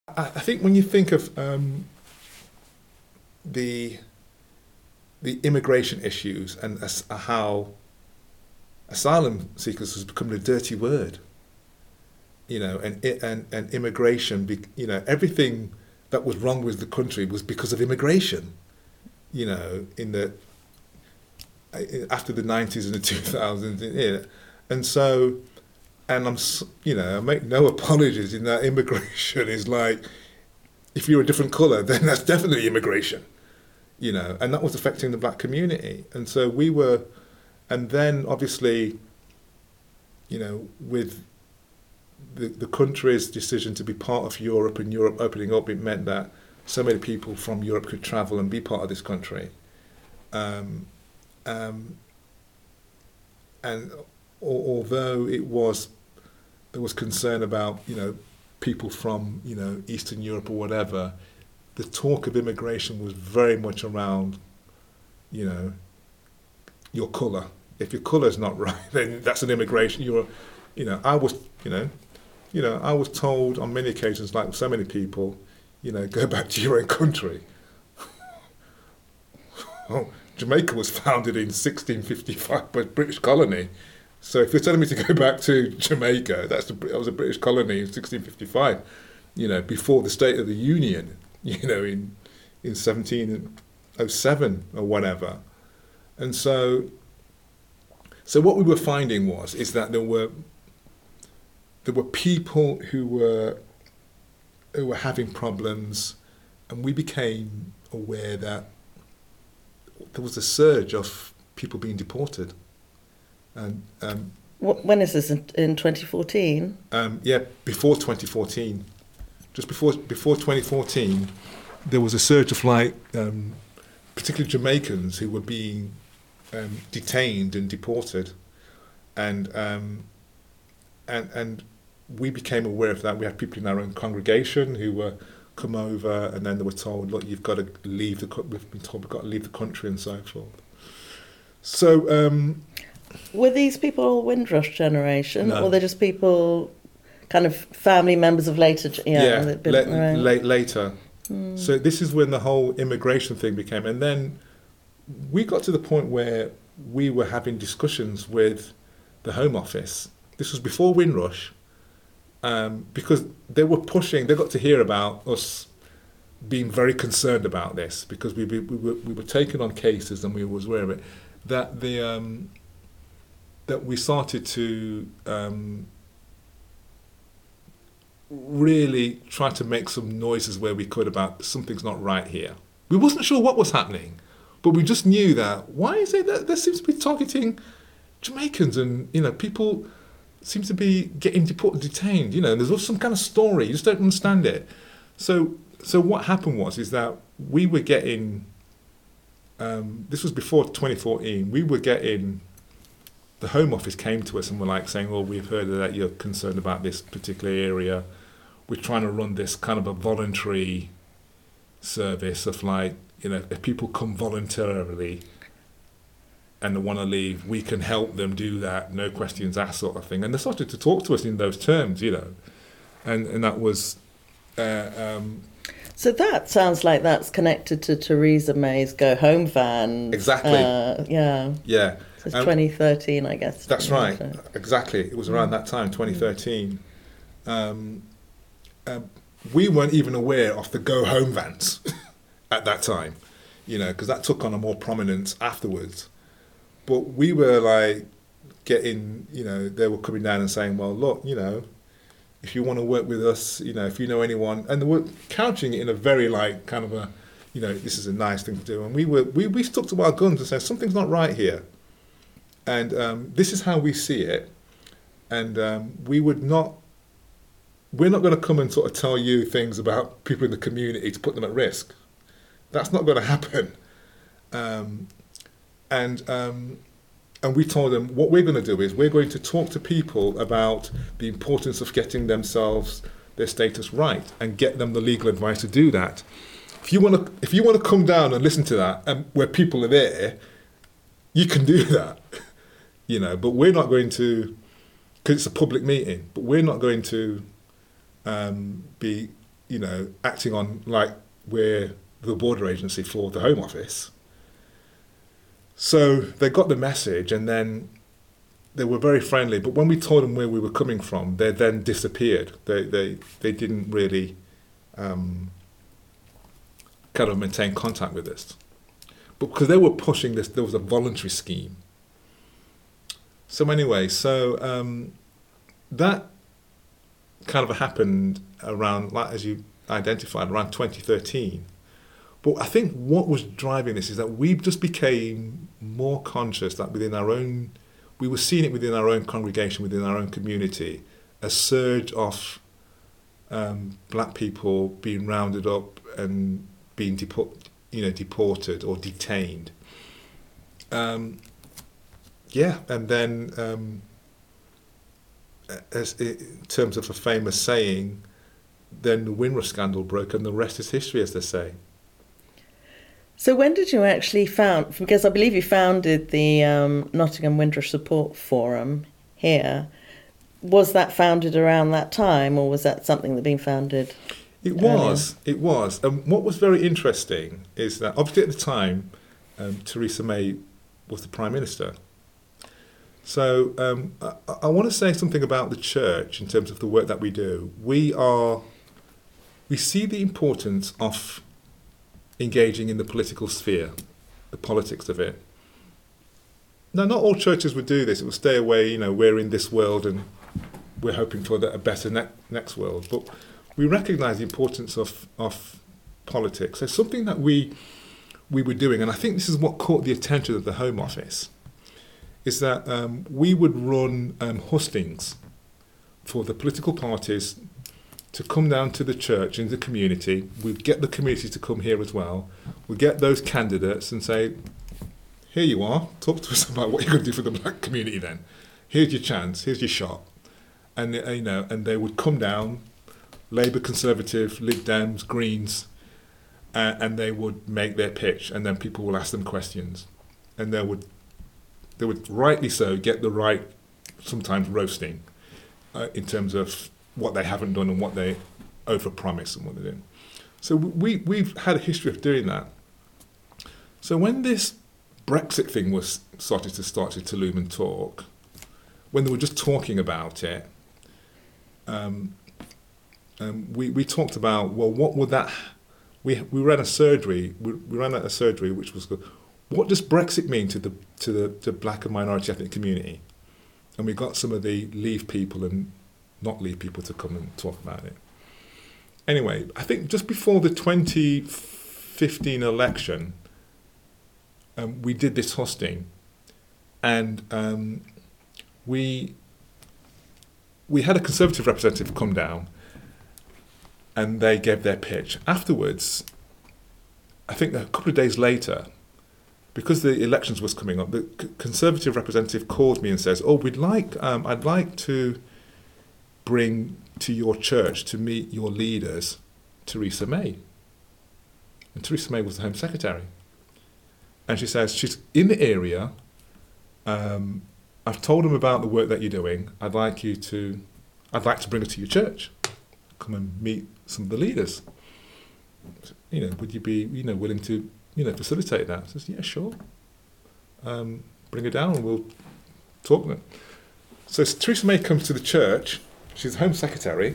I think when you think of the immigration issues and how asylum seekers has become a dirty word, and immigration, everything that was wrong with the country was because of immigration, in the after the 90s and the 2000s, and so, and I make no apologies in that immigration is like, if you're a different colour, then that's definitely immigration, and that was affecting the black community, and so we were, and then obviously, with the country's decision to be part of Europe and Europe opening up, it meant that so many people from Europe could travel and be part of this country. Um, um, and although there was concern about, people from, Eastern Europe or whatever, the talk of immigration was very much around, your colour. If your colour's not right, then that's an immigration. I was, I was told on many occasions, like so many people, go back to your own country. Oh, Jamaica was founded in 1655 by a British colony. So if you're telling me to go back to Jamaica, that was a British colony in 1655, before the State of the Union, in 1707 or whatever. And so what we were finding is that there were people who were having problems, and we became aware that there was a surge of people being deported. And when is this, in 2014? Yeah, before 2014, just before 2014, there was a surge of particularly Jamaicans who were being detained and deported, and we became aware of that. We had people in our own congregation who were come over, and then they were told, "Look, you've got to leave we've been told we've got to leave the country," and so forth. So, were these people all Windrush generation, no. or they're just people, kind of family members of later? Later. So this is when the whole immigration thing became, and then we got to the point where we were having discussions with the Home Office. This was before Windrush, because they got to hear about us being very concerned about this, because we were taking on cases, and we was aware of it, that that we started to really try to make some noises where we could about something's not right here. We wasn't sure what was happening, but we just knew that, why is it that there seems to be targeting Jamaicans, and people seem to be getting detained, and there's some kind of story, you just don't understand it. So what happened is that we were getting, this was before 2014, we were getting, the Home Office came to us and were saying, "Well, we've heard that you're concerned about this particular area. We're trying to run this kind of a voluntary service of if people come voluntarily and they want to leave, we can help them do that, no questions asked, sort of thing." And they started to talk to us in those terms, and that was. So that sounds like that's connected to Theresa May's Go Home van. Exactly. Yeah. Yeah. So it's 2013, I guess. That's right. So. Exactly. It was around that time, 2013. We weren't even aware of the Go Home vans at that time, because that took on a more prominence afterwards. But we were getting, they were coming down and saying, "Well, look, if you want to work with us, if you know anyone," and they were couching it in a very kind of a, this is a nice thing to do. And we stuck to our guns and said, something's not right here. And this is how we see it. And we're not going to come and sort of tell you things about people in the community to put them at risk. That's not going to happen. And we told them, what we're going to do is we're going to talk to people about the importance of getting their status right, and get them the legal advice to do that. If you want to come down and listen to that, and where people are there, you can do that, But we're not going to, because it's a public meeting. But we're not going to be acting on like we're the border agency for the Home Office. So they got the message, and then they were very friendly. But when we told them where we were coming from, they then disappeared. They didn't really kind of maintain contact with us. But because they were pushing this, there was a voluntary scheme. So anyway, that kind of happened around, like as you identified, around 2013. But I think what was driving this is that we just became more conscious that we were seeing it within our own congregation, within our own community, a surge of black people being rounded up and being deported or detained. And then as in terms of a famous saying, then the Windrush scandal broke and the rest is history, as they say. So when did you actually found, because I believe you founded the Nottingham Windrush Support Forum here, was that founded around that time, or was that something that had been founded earlier? It was. And what was very interesting is that obviously at the time, Theresa May was the Prime Minister. So I want to say something about the church in terms of the work that we do. We see the importance of engaging in the political sphere, the politics of it. Now, not all churches would do this. It would stay away, we're in this world and we're hoping for a better next world. But we recognise the importance of politics. So something that we were doing, and I think this is what caught the attention of the Home Office, is that we would run hustings for the political parties to come down to the church in the community. We'd get the community to come here as well. We'd get those candidates and say, here you are, talk to us about what you're going to do for the black community then. Here's your chance, here's your shot. And and they would come down, Labour, Conservative, Lib Dems, Greens, and they would make their pitch, and then people will ask them questions. And they would rightly so get the right, sometimes roasting, in terms of what they haven't done and what they overpromise and what they're doing. So we've had a history of doing that. So when this Brexit thing was started to loom and talk, when they were just talking about it, we talked about, well, what would that? We ran a surgery. We ran a surgery which was, what does Brexit mean to the black and minority ethnic community? And we got some of the Leave people and not Leave people to come and talk about it. Anyway, I think just before the 2015 election, we did this hosting, and we had a Conservative representative come down, and they gave their pitch. Afterwards, I think a couple of days later, because the elections was coming up, the Conservative representative called me and says, "Oh, I'd like to bring to your church to meet your leaders, Theresa May." And Theresa May was the Home Secretary. And she says, she's in the area. I've told them about the work that you're doing. I'd like to bring her to your church. Come and meet some of the leaders. Would you be, willing to, facilitate that? I says, yeah, sure. Bring her down and we'll talk to them. So Theresa May comes to the church. She's Home Secretary,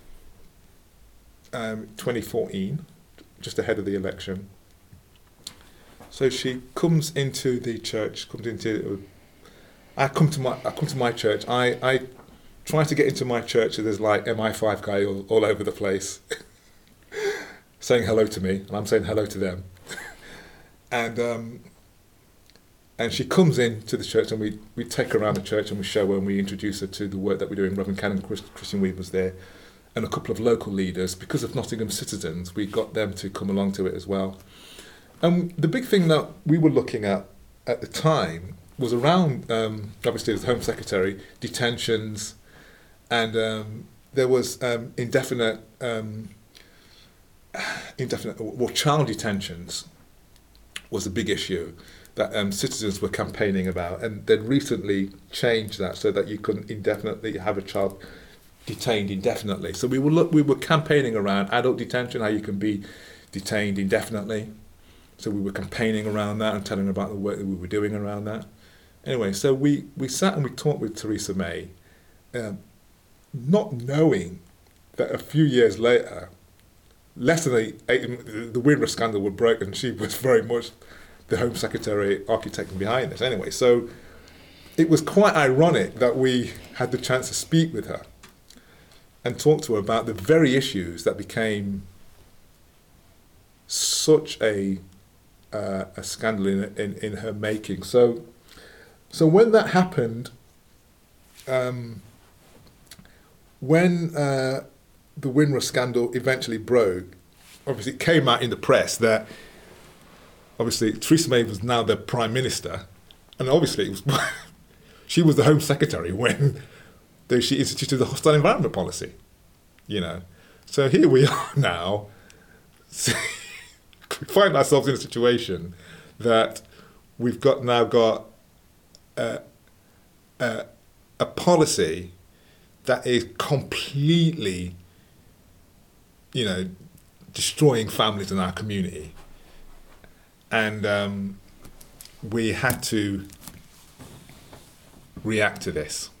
2014, just ahead of the election. So she comes into the church. I come to my church. I try to get into my church, and there's like MI5 guy all over the place, saying hello to me, and I'm saying hello to them. And she comes into the church, and we take her around the church, and we show her, and we introduce her to the work that we're doing. Reverend Canon Christian Weed was there, and a couple of local leaders. Because of Nottingham citizens, we got them to come along to it as well. And the big thing that we were looking at the time was around, obviously as Home Secretary, detentions, and there was indefinite child detentions was a big issue that citizens were campaigning about, and they'd recently changed that so that you couldn't indefinitely have a child detained indefinitely. So we were campaigning around adult detention, how you can be detained indefinitely. So we were campaigning around that and telling her about the work that we were doing around that. Anyway, so we sat and we talked with Theresa May, not knowing that a few years later, less than the Windrush scandal would break, and she was very much the Home Secretary architect behind this. Anyway, so it was quite ironic that we had the chance to speak with her and talk to her about the very issues that became such a scandal in her making. So when that happened, when the Windrush scandal eventually broke, obviously it came out in the press that obviously Theresa May was now the Prime Minister, and obviously it was she was the Home Secretary when she instituted the hostile environment policy, you know. So here we are now, we find ourselves in a situation that we've now got a policy that is completely, you know, destroying families in our community. And we had to react to this.